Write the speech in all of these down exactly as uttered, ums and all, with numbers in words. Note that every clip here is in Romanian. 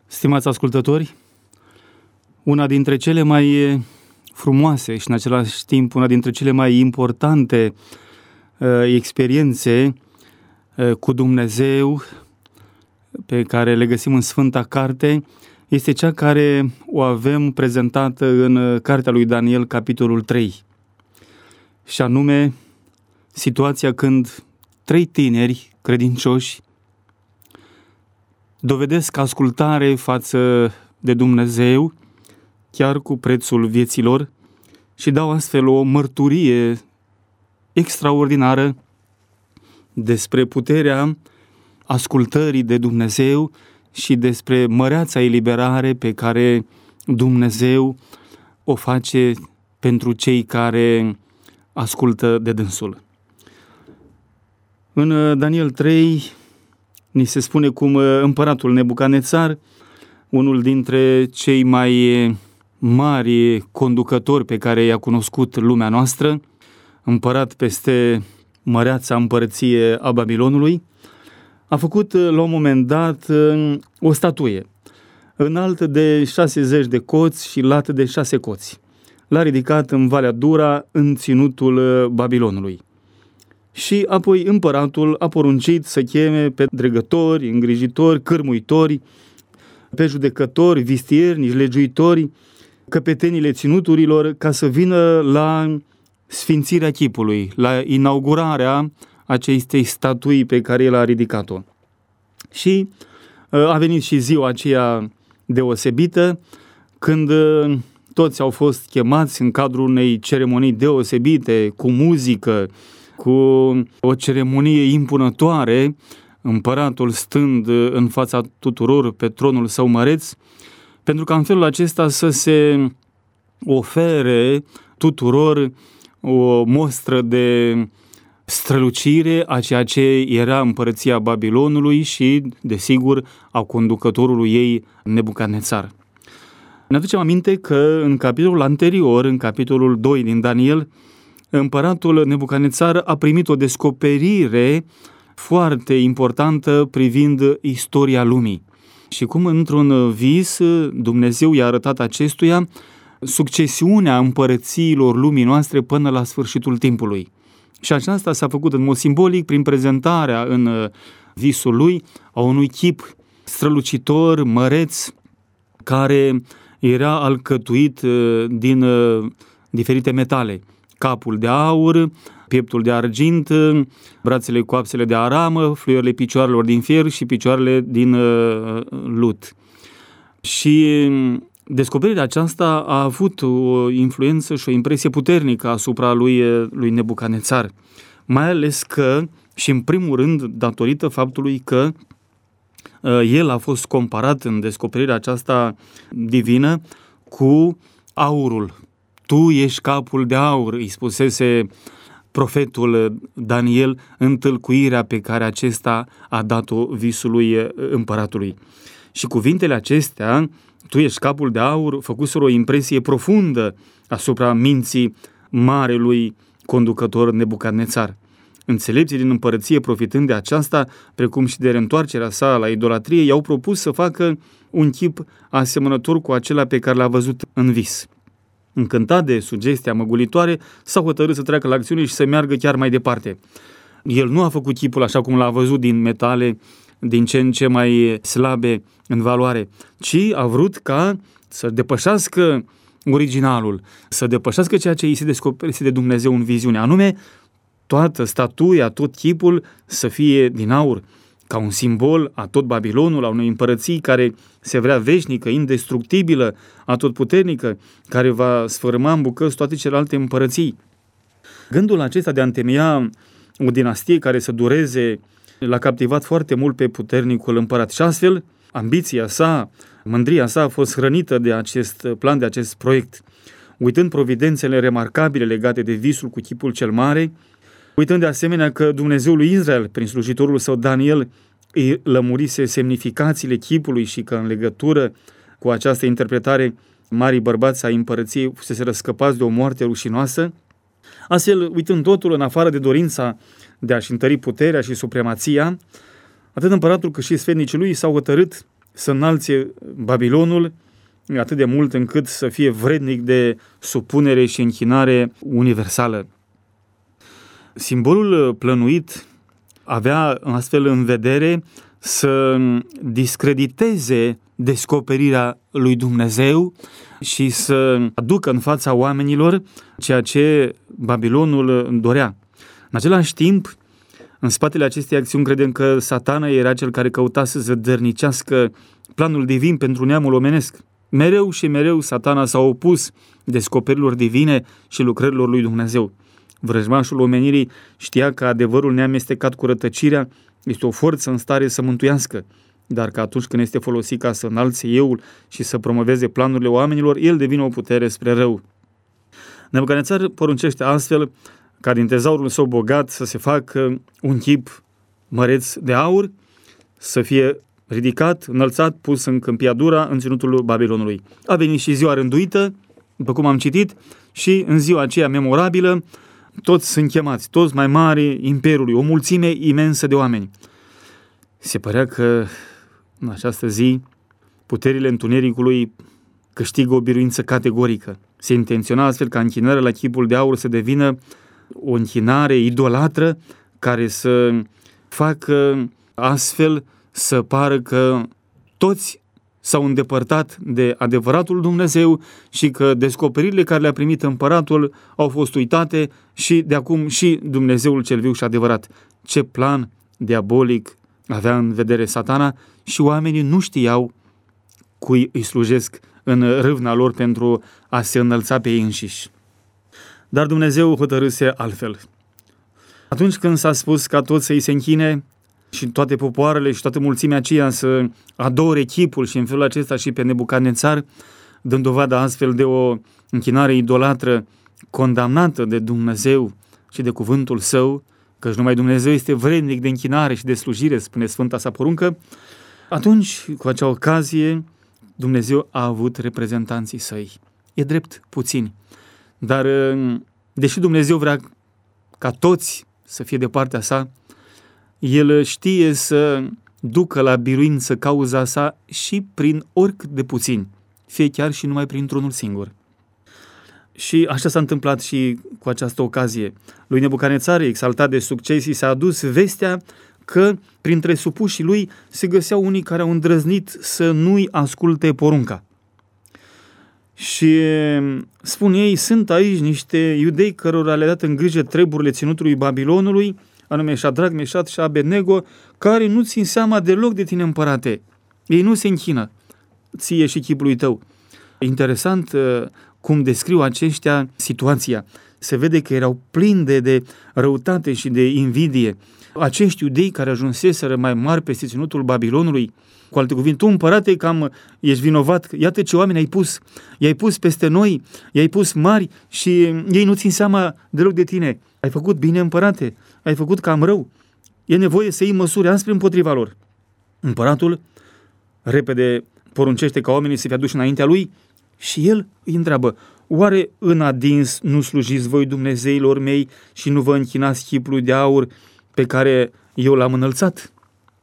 Stimați ascultători, una dintre cele mai frumoase și în același timp una dintre cele mai importante uh, experiențe uh, cu Dumnezeu pe care le găsim în Sfânta Carte este cea care o avem prezentată în Cartea lui Daniel, capitolul trei. Și anume, situația când trei tineri credincioși dovedesc ascultare față de Dumnezeu, chiar cu prețul vieților, și dau astfel o mărturie extraordinară despre puterea ascultării de Dumnezeu și despre măreața eliberare pe care Dumnezeu o face pentru cei care ascultă de dânsul. În Daniel trei ni se spune cum împăratul Nebucanețar, unul dintre cei mai mari conducători pe care i-a cunoscut lumea noastră, împărat peste măreața împărăție a Babilonului, a făcut la un moment dat o statuie, înaltă de șase zeci de coți și lată de șase coți. L-a ridicat în Valea Dura, în ținutul Babilonului. Și apoi împăratul a poruncit să cheme pe dregători, îngrijitori, cârmuitori, pe judecători, vistiernici, legiuitori, căpetenile ținuturilor, ca să vină la sfințirea chipului, la inaugurarea acestei statui pe care el a ridicat-o. Și a venit și ziua aceea deosebită, când toți au fost chemați în cadrul unei ceremonii deosebite, cu muzică, cu o ceremonie impunătoare, împăratul stând în fața tuturor pe tronul său măreț, pentru ca în felul acesta să se ofere tuturor o mostră de strălucire a ceea ce era împărăția Babilonului și, desigur, a conducătorului ei, Nebucanețar. Ne aducem aminte că în capitolul anterior, în capitolul doi din Daniel, împăratul Nebucanețar a primit o descoperire foarte importantă privind istoria lumii. Și cum într-un vis Dumnezeu i-a arătat acestuia succesiunea împărățiilor lumii noastre până la sfârșitul timpului. Și aceasta s-a făcut în mod simbolic prin prezentarea în visul lui a unui chip strălucitor, măreț, care era alcătuit din diferite metale. Capul de aur, pieptul de argint, brațele cu apsele de aramă, fluierele picioarelor din fier și picioarele din uh, lut. Și descoperirea aceasta a avut o influență și o impresie puternică asupra lui, lui Nebucanețar, mai ales că, și în primul rând, datorită faptului că uh, el a fost comparat în descoperirea aceasta divină cu aurul. Tu ești capul de aur, îi spusese profetul Daniel în tâlcuirea pe care acesta a dat-o visului împăratului. Și cuvintele acestea, tu ești capul de aur, făcuseră o impresie profundă asupra minții marelui conducător Nebucanețar. Înțelepții din împărăție, profitând de aceasta, precum și de reîntoarcerea sa la idolatrie, i-au propus să facă un chip asemănător cu acela pe care l-a văzut în vis. Încântat de sugestia măgulitoare, s-a hotărât să treacă la acțiune și să meargă chiar mai departe. El nu a făcut chipul așa cum l-a văzut din metale, din ce în ce mai slabe în valoare, ci a vrut ca să depășească originalul, să depășească ceea ce îi se descoperise de Dumnezeu în viziune, anume toată statuia, tot chipul să fie din aur, ca un simbol a tot Babilonul, a unei împărății care se vrea veșnică, indestructibilă, atotputernică, care va sfărâma în bucăți toate celelalte împărății. Gândul acesta de a întemeia o dinastie care să dureze l-a captivat foarte mult pe puternicul împărat și astfel ambiția sa, mândria sa a fost hrănită de acest plan, de acest proiect. Uitând providențele remarcabile legate de visul cu chipul cel mare, uitând de asemenea că Dumnezeul lui Israel, prin slujitorul său Daniel, îi lămurise semnificațiile chipului și că în legătură cu această interpretare marii bărbați ai împărăției fusese răscăpați de o moarte rușinoasă, astfel, uitând totul în afară de dorința de a-și întări puterea și supremația, atât împăratul cât și sfetnicii lui s-au hotărât să înalțe Babilonul atât de mult încât să fie vrednic de supunere și închinare universală. Simbolul plănuit avea astfel în vedere să discrediteze descoperirea lui Dumnezeu și să aducă în fața oamenilor ceea ce Babilonul dorea. În același timp, în spatele acestei acțiuni credem că Satana era cel care căuta să zădărnicească planul divin pentru neamul omenesc. Mereu și mereu Satana s-a opus descoperirilor divine și lucrărilor lui Dumnezeu. Vrăjmașul omenirii știa că adevărul neamestecat cu rătăcirea este o forță în stare să mântuiască, dar că atunci când este folosit ca să înalțe euul și să promoveze planurile oamenilor, el devine o putere spre rău. Nebucadnețar poruncește astfel ca din tezaurul său bogat să se facă un chip măreț de aur, să fie ridicat, înălțat, pus în câmpia Dura, în ținutul Babilonului. A venit și ziua rânduită, după cum am citit, și în ziua aceea memorabilă, toți sunt chemați, toți mai mari imperiului, o mulțime imensă de oameni. Se părea că în această zi puterile întunericului câștigă o biruință categorică. Se intenționa astfel ca închinarea la chipul de aur să devină o închinare idolatră care să facă astfel să pară că toți s-au îndepărtat de adevăratul Dumnezeu și că descoperirile care le-a primit împăratul au fost uitate și de acum și Dumnezeul cel viu și adevărat. Ce plan diabolic avea în vedere Satana și oamenii nu știau cui îi slujesc în râvna lor pentru a se înălța pe ei înșiși. Dar Dumnezeu hotărâse altfel. Atunci când s-a spus ca toți să îi se închine și toate popoarele și toată mulțimea aceea să adore chipul și în felul acesta și pe Nebucadnețar, dând dovadă astfel de o închinare idolatră condamnată de Dumnezeu și de cuvântul său, căci numai Dumnezeu este vrednic de închinare și de slujire, spune Sfânta sa poruncă, atunci, cu acea ocazie, Dumnezeu a avut reprezentanții săi. E drept, puțini. Dar, deși Dumnezeu vrea ca toți să fie de partea sa, El știe să ducă la biruință cauza sa și prin oricât de puțini, fie chiar și numai printr-unul singur. Și așa s-a întâmplat și cu această ocazie. Lui Nebucadnețar, exaltat de succes, i s-a adus vestea că printre supușii lui se găseau unii care au îndrăznit să nu-i asculte porunca. Și spun ei, sunt aici niște iudei cărora le-a dat în grijă treburile ținutului Babilonului, anume Șadrac, Meșat și Abednego, care nu țin seama deloc de tine, împărate. Ei nu se închină ție și chipului tău. Interesant cum descriu aceștia situația. Se vede că erau plini de, de răutate și de invidie. Acești iudei care ajunseseră mai mari peste ținutul Babilonului, cu alte cuvinte, tu, împărate, cam ești vinovat, iată ce oameni ai pus, i-ai pus peste noi, i-ai pus mari și ei nu țin seama deloc de tine. Ai făcut bine, împărate, ai făcut cam rău. E nevoie să iei măsuri aspre împotriva lor. Împăratul repede poruncește ca oamenii să fie aduși înaintea lui și el îi întreabă, oare în adins nu slujiți voi Dumnezeilor mei și nu vă închinați chipului de aur pe care eu l-am înălțat?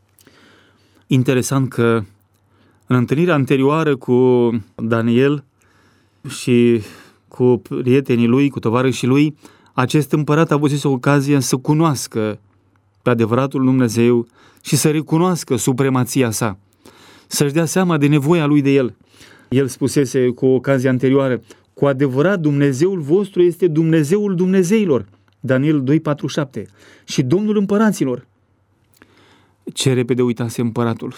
Interesant că în întâlnirea anterioară cu Daniel și cu prietenii lui, cu tovarășii lui, acest împărat a avut ocazia să cunoască pe adevăratul Dumnezeu și să recunoască supremația sa, să-și dea seama de nevoia lui de el. El spusese cu ocazia anterioară, cu adevărat Dumnezeul vostru este Dumnezeul Dumnezeilor, Daniel doi patru șapte, și Domnul împăraților. Ce repede uitase împăratul.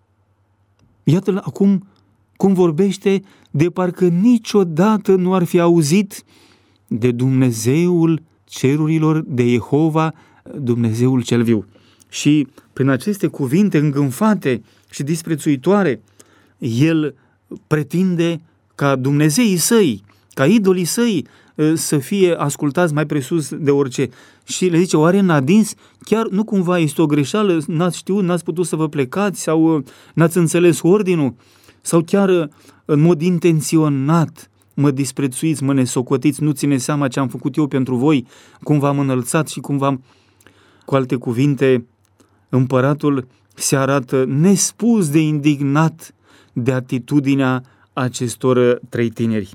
Iată-l acum cum vorbește de parcă niciodată nu ar fi auzit de Dumnezeul cerurilor, de Jehova, Dumnezeul cel viu. Și prin aceste cuvinte îngânfate și disprețuitoare, el pretinde ca Dumnezeii săi, ca idolii săi să fie ascultați mai presus de orice. Și le zice, oare n-a dins? Chiar nu cumva este o greșeală? N-ați știut, n-ați putut să vă plecați? Sau n-ați înțeles ordinul? Sau chiar în mod intenționat mă disprețuiți, mă nesocotiți, nu ține seama ce am făcut eu pentru voi, cum v-am înălțat și cum v-am... Cu alte cuvinte, împăratul se arată nespus de indignat de atitudinea acestor trei tineri.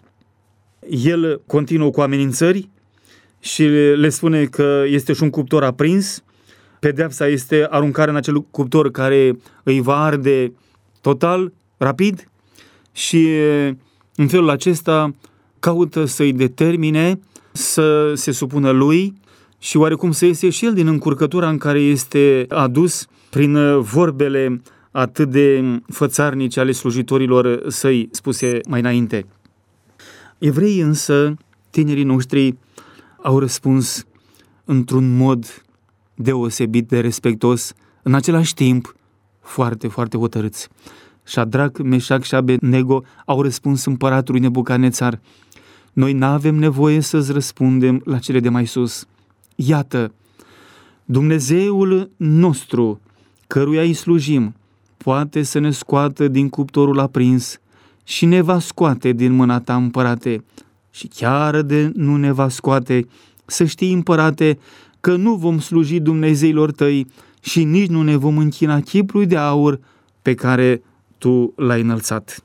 El continuă cu amenințări și le spune că este și un cuptor aprins. Pedeapsa este aruncarea în acel cuptor care îi va arde total, rapid, și în felul acesta caută să-i determine să se supună lui și oarecum să iese și el din încurcătura în care este adus prin vorbele atât de fățarnice ale slujitorilor săi spuse mai înainte. Evreii însă, tinerii noștri, au răspuns într-un mod deosebit de respectos, în același timp foarte, foarte hotărâți. Șadrac, Meșac și Abednego au răspuns împăratului Nebucanețar: noi n-avem nevoie să-ți răspundem la cele de mai sus. Iată, Dumnezeul nostru, căruia îi slujim, poate să ne scoată din cuptorul aprins și ne va scoate din mâna ta, împărate. Și chiar de nu ne va scoate, să știi, împărate, că nu vom sluji Dumnezeilor tăi și nici nu ne vom închina chipului de aur pe care tu l-ai înălțat.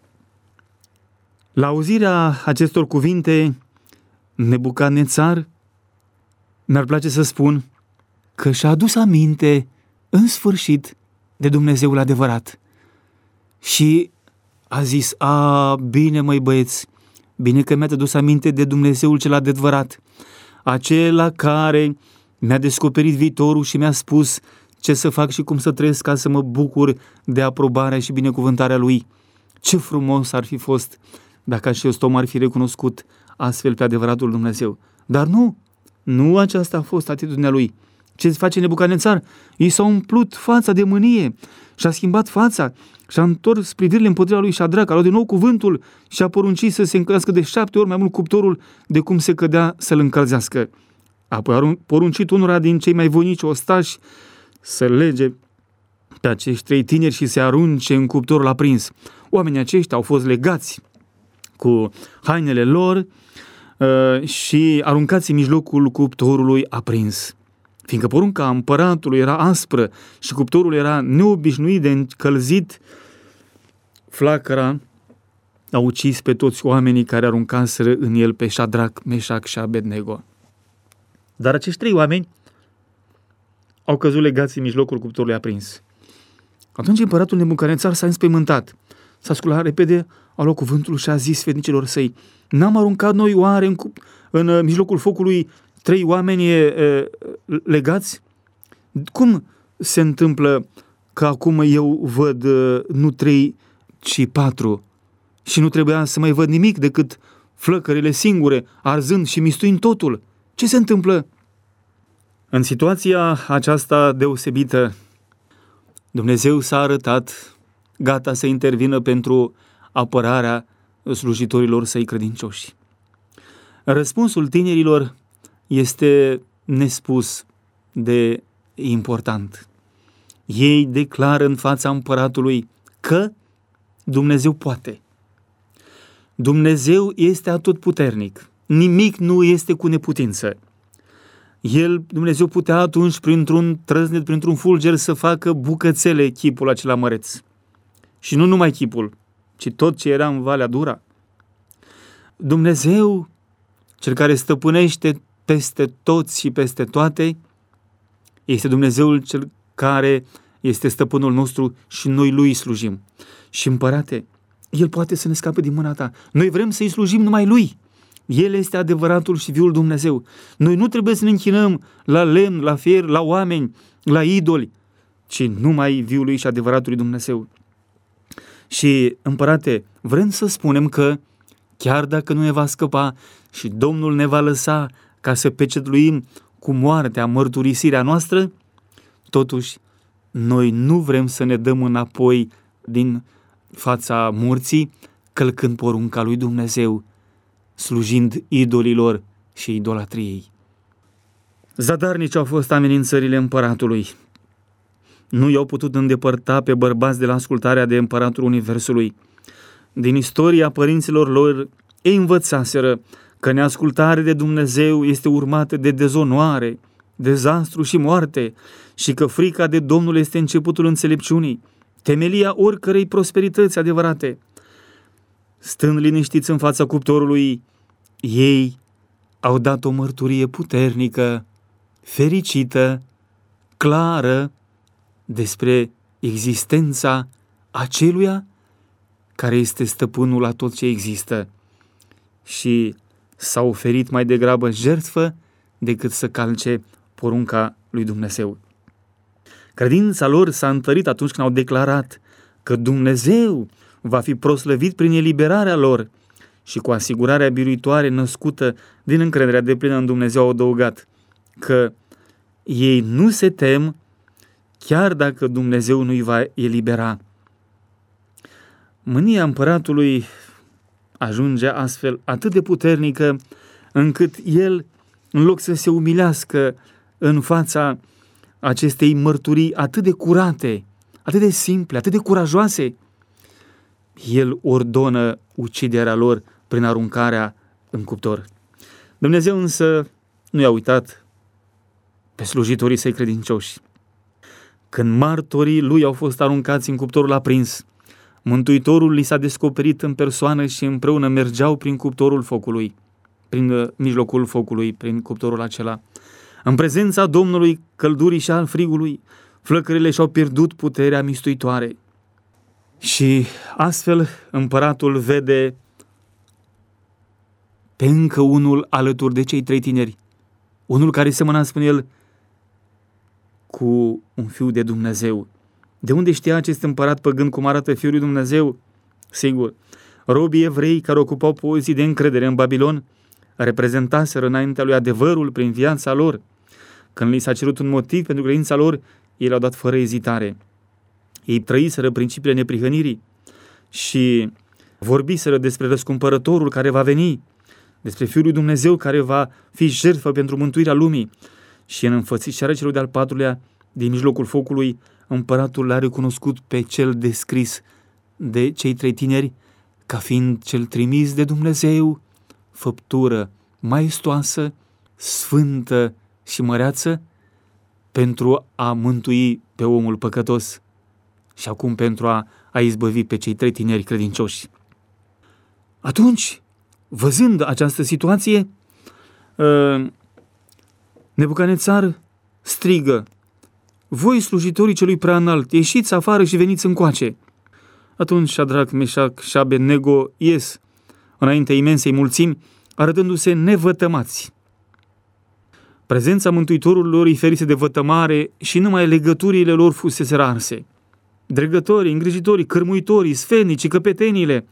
La auzirea acestor cuvinte, Nebucanețar, mi-ar place să spun că și-a adus aminte în sfârșit de Dumnezeul adevărat și a zis: a, bine măi băieți, bine că mi-ați adus aminte de Dumnezeul cel adevărat, acela care mi-a descoperit viitorul și mi-a spus ce să fac și cum să trăiesc ca să mă bucur de aprobarea și binecuvântarea Lui. Ce frumos ar fi fost dacă acest om ar fi recunoscut astfel pe adevăratul Dumnezeu. Dar nu, nu aceasta a fost atitudinea lui. Ce face Nebucanețar? I s-a umplut fața de mânie și-a schimbat fața și-a întors privirile împotriva lui Șadrac, a luat din nou cuvântul și a poruncit să se încălzească de șapte ori mai mult cuptorul de cum se cădea să-l încălzească. Apoi a poruncit unora din cei mai voinici ostași să lege pe acești trei tineri și se arunce în cuptorul aprins. Oamenii aceștia au fost legați cu hainele lor uh, și aruncați în mijlocul cuptorului aprins. Fiindcă porunca împăratului era aspră și cuptorul era neobișnuit de încălzit, flacăra a ucis pe toți oamenii care aruncaseră în el pe Șadrac, Meșac și Abednego. Dar acești trei oameni au căzut legați în mijlocul cuptorului aprins. Atunci împăratul Nebucanețar s-a înspăimântat, s-a sculat repede, a luat cuvântul și a zis sfetnicilor săi: n-am aruncat noi oare în, în, în mijlocul focului trei oameni e, e, legați? Cum se întâmplă că acum eu văd e, nu trei, ci patru? Și nu trebuia să mai văd nimic decât flăcările singure, arzând și mistuind totul. Ce se întâmplă? În situația aceasta deosebită, Dumnezeu s-a arătat gata să intervină pentru apărarea slujitorilor săi credincioși. Răspunsul tinerilor este nespus de important. Ei declară în fața împăratului că Dumnezeu poate. Dumnezeu este atotputernic. Nimic nu este cu neputință. El, Dumnezeu, putea atunci, printr-un trăznet, printr-un fulger, să facă bucățele chipul acela măreț. Și nu numai chipul, ci tot ce era în Valea Dura. Dumnezeu, cel care stăpânește peste toți și peste toate, este Dumnezeul cel care este stăpânul nostru și noi lui slujim. Și, împărate, El poate să ne scape din mâna ta. Noi vrem să-i slujim numai lui. El este adevăratul și viul Dumnezeu. Noi nu trebuie să ne închinăm la lemn, la fier, la oameni, la idoli, ci numai viului și adevăratului Dumnezeu. Și, împărate, vrem să spunem că chiar dacă nu ne va scăpa și Domnul ne va lăsa ca să pecetluim cu moartea mărturisirea noastră, totuși noi nu vrem să ne dăm înapoi din fața morții, călcând porunca lui Dumnezeu, slujind idolilor și idolatriei. Zadarnici au fost amenințările împăratului. Nu i-au putut îndepărta pe bărbați de la ascultarea de împăratul Universului. Din istoria părinților lor, ei învățaseră că neascultarea de Dumnezeu este urmată de dezonoare, dezastru și moarte și că frica de Domnul este începutul înțelepciunii, temelia oricărei prosperități adevărate. stând liniștiți în fața cuptorului, ei au dat o mărturie puternică, fericită, clară despre existența aceluia care este stăpânul la tot ce există și s-a oferit mai degrabă jertfă decât să calce porunca lui Dumnezeu. Credința lor s-a întărit atunci când au declarat că Dumnezeu va fi proslăvit prin eliberarea lor și cu asigurarea biruitoare născută din încrederea deplină în Dumnezeu au adăugat că ei nu se tem chiar dacă Dumnezeu nu îi va elibera. Mânia împăratului ajunge astfel atât de puternică încât el, în loc să se umilească în fața acestei mărturii atât de curate, atât de simple, atât de curajoase, el ordonă uciderea lor prin aruncarea în cuptor. Dumnezeu însă nu i-a uitat pe slujitorii săi credincioși. Când martorii lui au fost aruncați în cuptorul aprins, Mântuitorul li s-a descoperit în persoană și împreună mergeau prin cuptorul focului, prin mijlocul focului, prin cuptorul acela. În prezența Domnului, căldurii și al frigului, flăcările și-au pierdut puterea mistuitoare. Și astfel împăratul vede pe încă unul alături de cei trei tineri, unul care semăna, spune el, cu un fiu de Dumnezeu. De unde știa acest împărat păgân cum arată Fiul lui Dumnezeu? Sigur, robii evrei care ocupau poziții de încredere în Babilon reprezentaseră înaintea lui adevărul prin viața lor. Când li s-a cerut un motiv pentru credința lor, ei l-au dat fără ezitare. Ei trăiseră principiile neprihănirii și vorbiseră despre răscumpărătorul care va veni, despre Fiul lui Dumnezeu care va fi jertfă pentru mântuirea lumii. Și în înfățișarea celui de-al patrulea, din mijlocul focului, împăratul l-a recunoscut pe cel descris de cei trei tineri ca fiind cel trimis de Dumnezeu, făptură maestoasă, sfântă și măreață, pentru a mântui pe omul păcătos și acum pentru a, a izbăvi pe cei trei tineri credincioși. Atunci, văzând această situație, Nebucanețar strigă: voi, slujitorii celui preanalt, ieșiți afară și veniți încoace. Atunci Șadrac, Meșac și Abednego ies înaintea imensei mulțimi, arătându-se nevătămați. Prezența Mântuitorului lor îi ferise de vătămare și numai legăturile lor fusese arse. Dregătorii, îngrijitorii, cărmuitorii, sfetnicii, căpeteniile,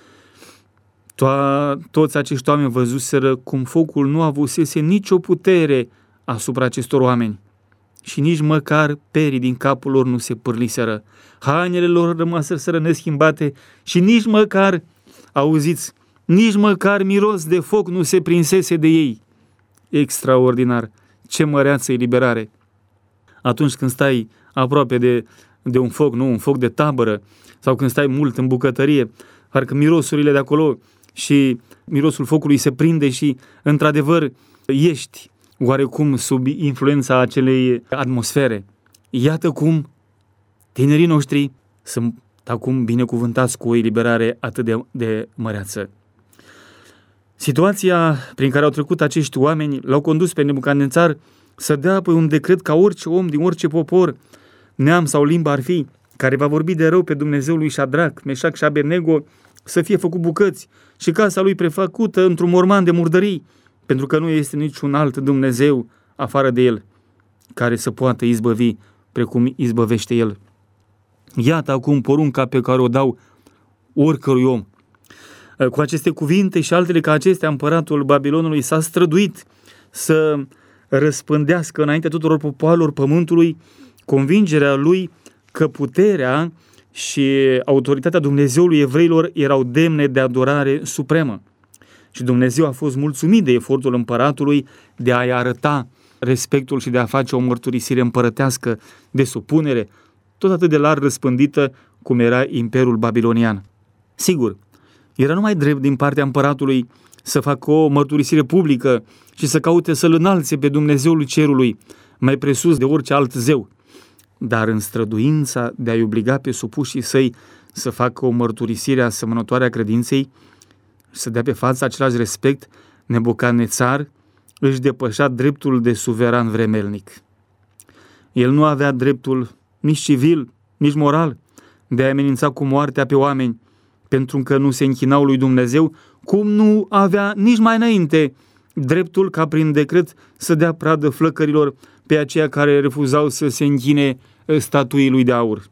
to- toți acești oameni văzuseră cum focul nu avusese nicio putere asupra acestor oameni și nici măcar perii din capul lor nu se pârliseră. Hainele lor rămaseră neschimbate și nici măcar, auziți, nici măcar miros de foc nu se prinsese de ei. Extraordinar! Ce măreață eliberare! Atunci când stai aproape de, de un foc, nu, un foc de tabără, sau când stai mult în bucătărie, parcă mirosurile de acolo și mirosul focului se prinde și, într-adevăr, ești oarecum sub influența acelei atmosfere. Iată cum tinerii noștri sunt acum binecuvântați cu o eliberare atât de, de măreață. Situația prin care au trecut acești oameni l-au condus pe Nebucanețar să dea apoi un decret ca orice om din orice popor, neam sau limbă ar fi, care va vorbi de rău pe Dumnezeul lui Șadrac, Meșac și Abednego, să fie făcut bucăți și casa lui prefăcută într-un morman de murdării, pentru că nu este niciun alt Dumnezeu afară de El care să poată izbăvi precum izbăvește El. Iată acum porunca pe care o dau oricărui om. Cu aceste cuvinte și altele ca acestea, împăratul Babilonului s-a străduit să răspândească înaintea tuturor popoarelor pământului convingerea lui că puterea și autoritatea Dumnezeului evreilor erau demne de adorare supremă. Și Dumnezeu a fost mulțumit de efortul împăratului de a-i arăta respectul și de a face o mărturisire împărătească de supunere, tot atât de larg răspândită cum era Imperiul Babilonian. Sigur, era numai drept din partea împăratului să facă o mărturisire publică și să caute să-L înalțe pe Dumnezeul cerului, mai presus de orice alt zeu. dar în străduința de a-i obliga pe supușii săi să facă o mărturisire asemănătoare a credinței și să dea pe față același respect, Nebucadnețar își depășea dreptul de suveran vremelnic. El nu avea dreptul nici civil, nici moral de a amenința cu moartea pe oameni pentru că nu se închinau lui Dumnezeu, cum nu avea nici mai înainte dreptul ca prin decret să dea pradă flăcărilor pe aceia care refuzau să se închine statuii lui de aur.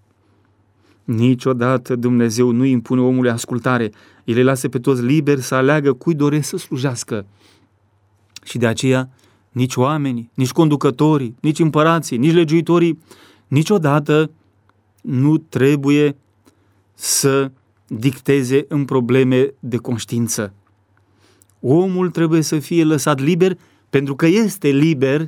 Niciodată Dumnezeu nu impune omului ascultare, El îi lasă pe toți liberi să aleagă cui doresc să slujească. Și de aceea nici oamenii, nici conducătorii, nici împărații, nici legiuitorii niciodată nu trebuie să dicteze în probleme de conștiință. Omul trebuie să fie lăsat liber pentru că este liber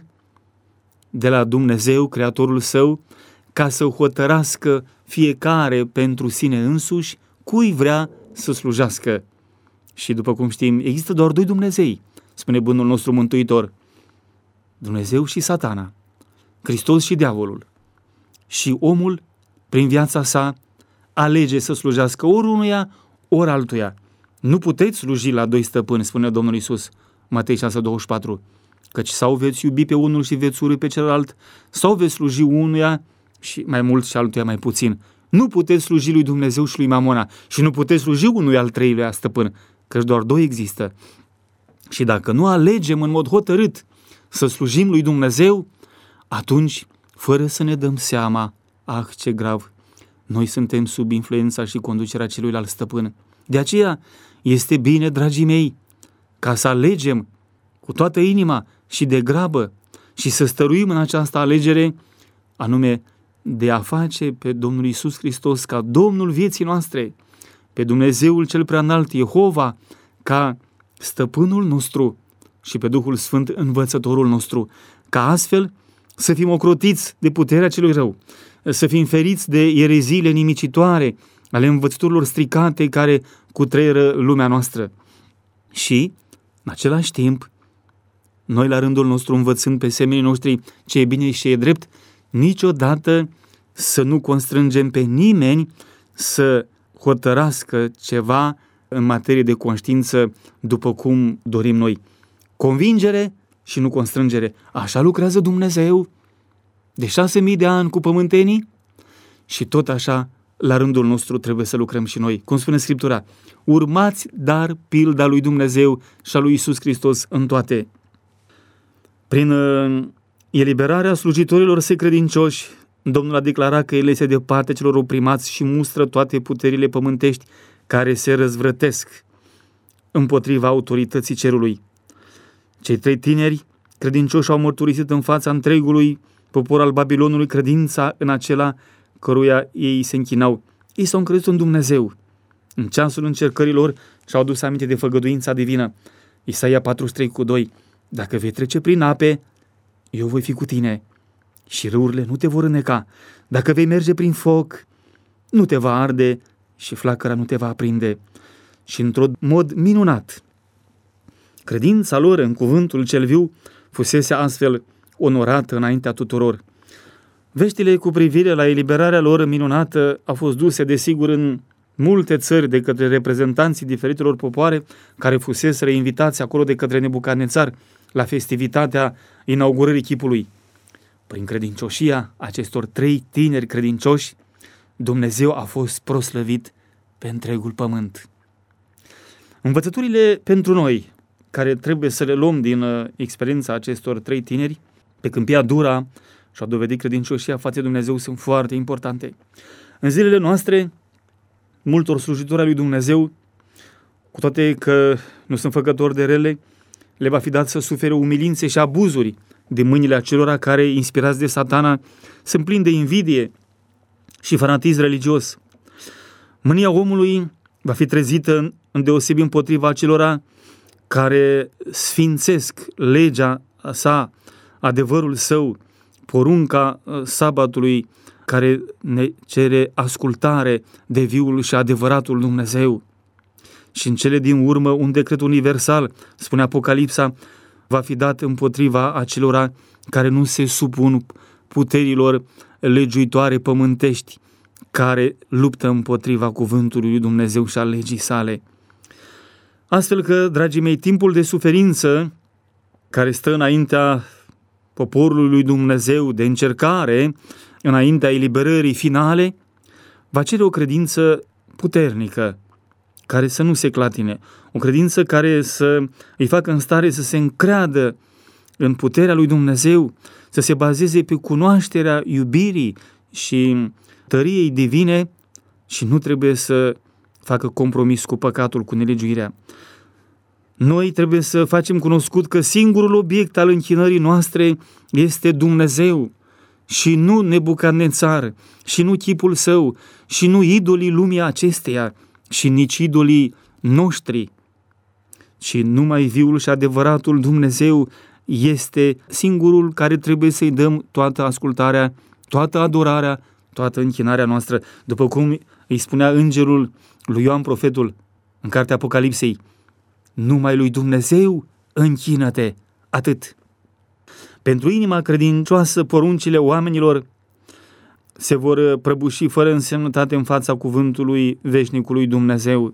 de la Dumnezeu, Creatorul său, ca să hotărască fiecare pentru sine însuși cui vrea să slujească. Și după cum știm, există doar doi Dumnezei, spune Bunul nostru Mântuitor, Dumnezeu și Satana, Hristos și diavolul. Și omul, prin viața sa, alege să slujească ori unuia, ori altuia. Nu puteți sluji la doi stăpâni, spune Domnul Iisus, Matei șase douăzeci și patru, căci sau veți iubi pe unul și veți urâ pe celălalt, sau veți sluji unuia și mai mult și altuia mai puțin. Nu puteți sluji lui Dumnezeu și lui Mamona și nu puteți sluji unui al treilea stăpân, căci doar doi există. Și dacă nu alegem în mod hotărât să slujim lui Dumnezeu, atunci, fără să ne dăm seama, ah, ce grav, noi suntem sub influența și conducerea celuilalt stăpân. De aceea este bine, dragii mei, ca să alegem cu toată inima și de grabă și să stăruim în această alegere, anume de a face pe Domnul Iisus Hristos ca Domnul vieții noastre, pe Dumnezeul cel preanalt, Jehova, ca stăpânul nostru și pe Duhul Sfânt învățătorul nostru, ca astfel să fim ocrotiți de puterea celui rău, să fim feriți de ereziile nimicitoare ale învățăturilor stricate care cutreieră lumea noastră. Și, în același timp, noi la rândul nostru, învățând pe semenii noștri ce e bine și ce e drept, niciodată să nu constrângem pe nimeni să hotărască ceva în materie de conștiință după cum dorim noi. Convingere și nu constrângere. Așa lucrează Dumnezeu de șase mii de ani cu pământenii și tot așa la rândul nostru trebuie să lucrăm și noi. Cum spune Scriptura, urmați dar pilda lui Dumnezeu și a lui Iisus Hristos în toate. Prin uh, eliberarea slujitorilor săi credincioși, Domnul a declarat că El este de partea celor oprimați și mustră toate puterile pământești care se răzvrătesc împotriva autorității cerului. Cei trei tineri credincioși au mărturisit în fața întregului popor al Babilonului credința în acela căruia ei se închinau. Ei s-au încredit în Dumnezeu. În ceasul încercărilor și-au adus aminte de făgăduința divină. Isaia patruzeci și trei cu doi. Dacă vei trece prin ape, eu voi fi cu tine și râurile nu te vor înneca. Dacă vei merge prin foc, nu te va arde și flacăra nu te va aprinde. Și într-un mod minunat, credința lor în cuvântul cel viu fusese astfel onorată înaintea tuturor. Veștile cu privire la eliberarea lor minunată au fost duse, desigur, în multe țări de către reprezentanții diferitelor popoare care fuseseră invitați acolo de către Nebucadnețar la festivitatea inaugurării chipului. Prin credincioșia acestor trei tineri credincioși, Dumnezeu a fost proslăvit pe întregul pământ. Învățăturile pentru noi, care trebuie să le luăm din uh, experiența acestor trei tineri, pe câmpia dura și-a dovedit credincioșia față de Dumnezeu, sunt foarte importante. În zilele noastre, multor slujitori al lui Dumnezeu, cu toate că nu sunt făcători de rele, le va fi dat să sufere umilințe și abuzuri de mâinile acelora care, inspirați de Satana, sunt plini de invidie și fanatism religios. Mânia omului va fi trezită în deosebi împotriva acelora care sfințesc legea sa, adevărul său, porunca sabatului, care ne cere ascultare de viul și adevăratul Dumnezeu. Și în cele din urmă un decret universal, spune Apocalipsa, va fi dat împotriva acelora care nu se supun puterilor legiuitoare pământești care luptă împotriva cuvântului lui Dumnezeu și a legii sale. Astfel că, dragii mei, timpul de suferință care stă înaintea poporului lui Dumnezeu, de încercare, înaintea eliberării finale, va cere o credință puternică, care să nu se clatine, o credință care să îi facă în stare să se încreadă în puterea lui Dumnezeu, să se bazeze pe cunoașterea iubirii și tăriei divine și nu trebuie să facă compromis cu păcatul, cu nelegiuirea. Noi trebuie să facem cunoscut că singurul obiect al închinării noastre este Dumnezeu și nu Nebucadnețar, și nu chipul său, și nu idolii lumii acesteia, și nici idolii noștri, ci numai viul și adevăratul Dumnezeu este singurul care trebuie să-i dăm toată ascultarea, toată adorarea, toată închinarea noastră, după cum îi spunea îngerul lui Ioan profetul în cartea Apocalipsei: numai lui Dumnezeu închină-te, atât. Pentru inima credincioasă, poruncile oamenilor se vor prăbuși fără însemnătate în fața cuvântului veșnicului Dumnezeu.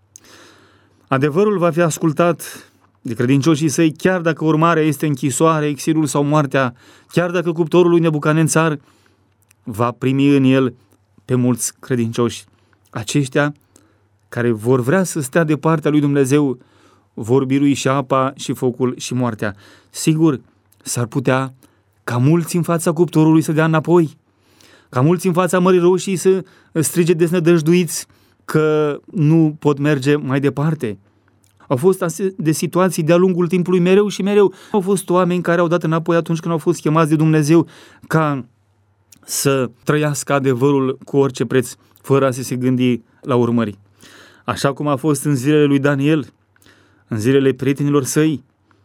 Adevărul va fi ascultat de credincioșii săi, chiar dacă urmarea este închisoarea, exilul sau moartea, chiar dacă cuptorul lui Nebucadnețar va primi în el pe mulți credincioși. Aceștia care vor vrea să stea de partea lui Dumnezeu vor birui și apa și focul și moartea. Sigur, s-ar putea ca mulți în fața cuptorului să dea înapoi, ca mulți în fața Mării Roșii să strige deznădăjduiți că nu pot merge mai departe. Au fost astfel de situații de-a lungul timpului, mereu și mereu. Au fost oameni care au dat înapoi atunci când au fost chemați de Dumnezeu ca să trăiască adevărul cu orice preț, fără a se gândi la urmări. Așa cum a fost în zilele lui Daniel, în zilele prietenilor săi,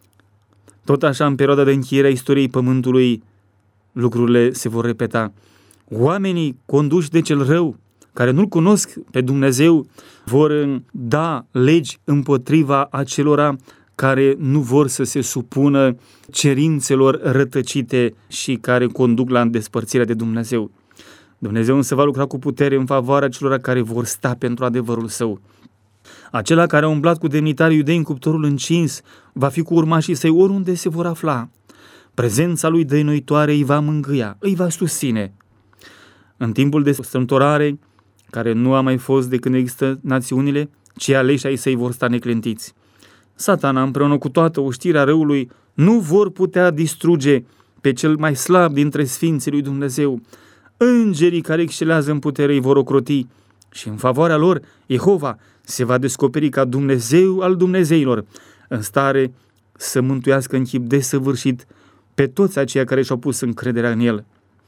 tot așa în perioada de încheiere a istoriei pământului, lucrurile se vor repeta. Oamenii conduși de cel rău, care nu-L cunosc pe Dumnezeu, vor da legi împotriva acelora care nu vor să se supună cerințelor rătăcite și care conduc la despărțirea de Dumnezeu. Dumnezeu însă va lucra cu putere în favoarea celor care vor sta pentru adevărul său. Acela care a umblat cu demnitarii iudei în cuptorul încins va fi cu urmașii săi oriunde se vor afla. Prezența lui dăinuitoare îi va mângâia, îi va susține. În timpul de strâmtorare, care nu a mai fost de când există națiunile, cei aleși ai săi vor sta neclintiți. Satana împreună cu toată oștirea răului nu vor putea distruge pe cel mai slab dintre sfinții lui Dumnezeu. Îngerii care excelează în putere îi vor ocroti și în favoarea lor Jehova se va descoperi ca Dumnezeu al Dumnezeilor, în stare să mântuiască în chip desăvârșit pe toți aceia care și-au pus încrederea în El.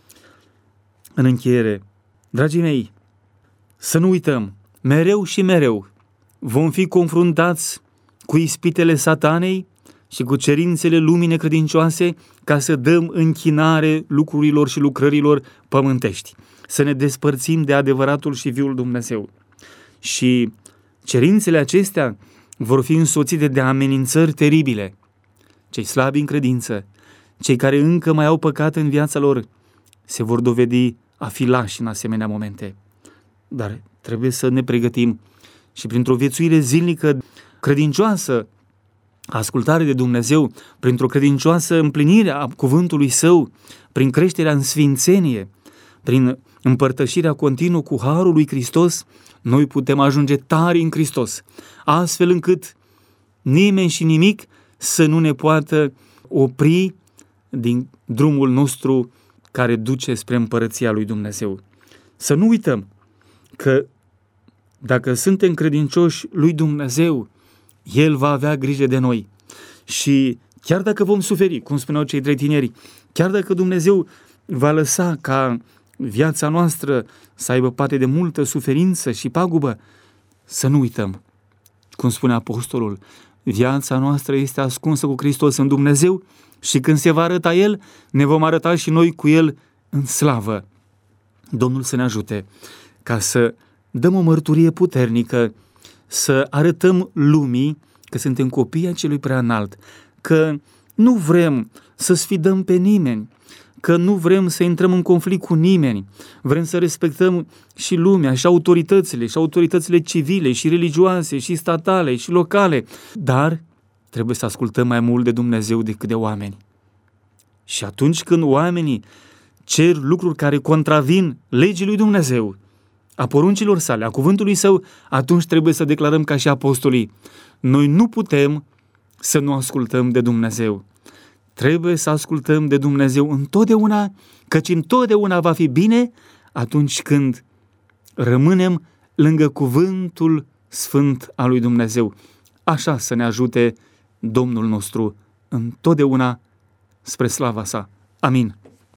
În încheiere, dragii mei, să nu uităm, mereu și mereu vom fi confruntați cu ispitele satanei și cu cerințele lumii necredincioase ca să dăm închinare lucrurilor și lucrărilor pământești, să ne despărțim de adevăratul și viul Dumnezeu. Și cerințele acestea vor fi însoțite de amenințări teribile. Cei slabi în credință, cei care încă mai au păcat în viața lor, se vor dovedi a fi lași în asemenea momente. Dar trebuie să ne pregătim și printr-o viețuire zilnică credincioasă, ascultare de Dumnezeu, printr-o credincioasă împlinire a cuvântului Său, prin creșterea în sfințenie, prin împărtășirea continuă cu harul lui Hristos, noi putem ajunge tari în Hristos, astfel încât nimeni și nimic să nu ne poată opri din drumul nostru care duce spre împărăția lui Dumnezeu. Să nu uităm că dacă suntem credincioși lui Dumnezeu, El va avea grijă de noi. Și chiar dacă vom suferi, cum spuneau cei trei tineri, chiar dacă Dumnezeu va lăsa ca viața noastră să aibă parte de multă suferință și pagubă, să nu uităm, cum spune apostolul, viața noastră este ascunsă cu Hristos în Dumnezeu și când se va arăta El, ne vom arăta și noi cu El în slavă. Domnul să ne ajute ca să dăm o mărturie puternică, să arătăm lumii că suntem copii ai Celui Preaînalt, că nu vrem să sfidăm pe nimeni, că nu vrem să intrăm în conflict cu nimeni. Vrem să respectăm și lumea, și autoritățile, și autoritățile civile, și religioase, și statale, și locale. Dar trebuie să ascultăm mai mult de Dumnezeu decât de oameni. Și atunci când oamenii cer lucruri care contravin legii lui Dumnezeu, a poruncilor sale, a cuvântului său, atunci trebuie să declarăm ca și apostolii: noi nu putem să nu ascultăm de Dumnezeu. Trebuie să ascultăm de Dumnezeu întotdeauna, căci întotdeauna va fi bine atunci când rămânem lângă cuvântul sfânt al lui Dumnezeu. Așa să ne ajute Domnul nostru întotdeauna spre slava sa. Amin.